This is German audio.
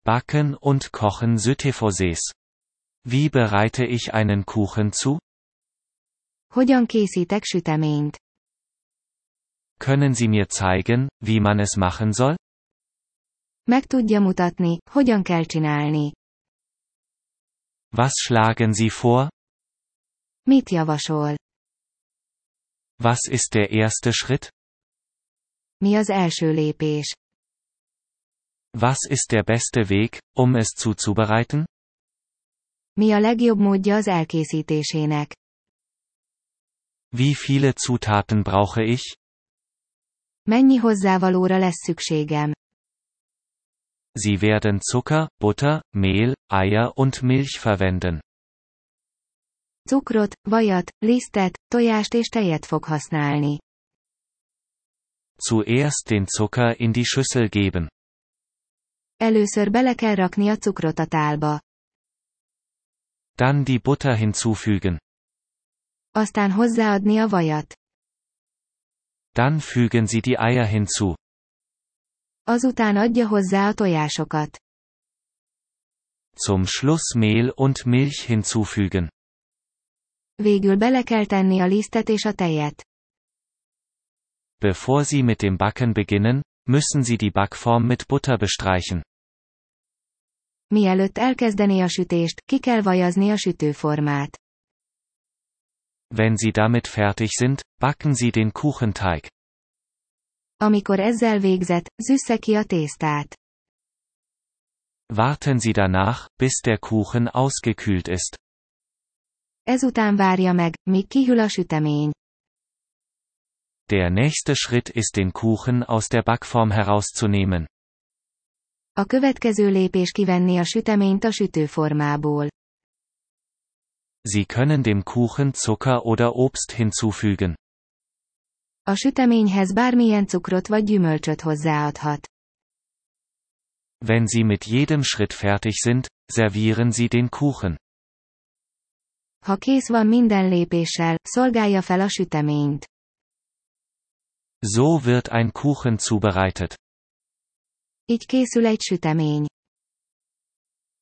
Backen und Kochen Sütifosés. Wie bereite ich einen Kuchen zu? Hogyan készítek süteményt? Können Sie mir zeigen, wie man es machen soll? Meg tudja mutatni, hogyan kell csinálni. Was schlagen Sie vor? Mit javasol? Was ist der erste Schritt? Mi az első lépés? Was ist der beste Weg, um es zuzubereiten? Mi a legjobb módja az elkészítésének? Wie viele Zutaten brauche ich? Mennyi hozzávalóra lesz szükségem? Sie werden Zucker, Butter, Mehl, Eier und Milch verwenden. Cukrot, vajat, lisztet, tojást és tejet fog használni. Zuerst den Zucker in die Schüssel geben. Először bele kell rakni a cukrot a tálba. Dann die Butter hinzufügen. Aztán hozzáadni a vajat. Dann fügen Sie die Eier hinzu. Azután adja hozzá a tojásokat. Zum Schluss Mehl und Milch hinzufügen. Végül bele kell tenni a lisztet és a tejet. Bevor Sie mit dem Backen beginnen, müssen Sie die Backform mit Butter bestreichen. Mielőtt elkezdené a sütést, ki kell vajazni a sütőformát. Wenn Sie damit fertig sind, backen Sie den Kuchenteig. Amikor ezzel végzett, züssze ki a tésztát. Warten Sie danach, bis der Kuchen ausgekühlt ist. Ezután várja meg, míg kihűl a sütemény. Der nächste Schritt ist den Kuchen aus der Backform herauszunehmen. A következő lépés kivenni a süteményt a sütőformából. Sie können dem Kuchen Zucker oder Obst hinzufügen. A süteményhez bármilyen cukrot vagy gyümölcsöt hozzáadhat. Wenn Sie mit jedem Schritt fertig sind, servieren Sie den Kuchen. Ha kész van minden lépéssel, szolgálja fel a süteményt. So wird ein Kuchen zubereitet. Így készül egy sütemény.